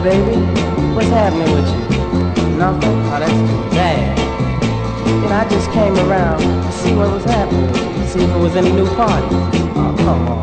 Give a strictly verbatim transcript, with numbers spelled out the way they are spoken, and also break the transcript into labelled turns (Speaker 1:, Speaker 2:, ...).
Speaker 1: baby? What's happening with you? Nothing? Oh, that's too bad. You know, I just came around to see what was happening with you, see if it was any new parties. Oh, come on.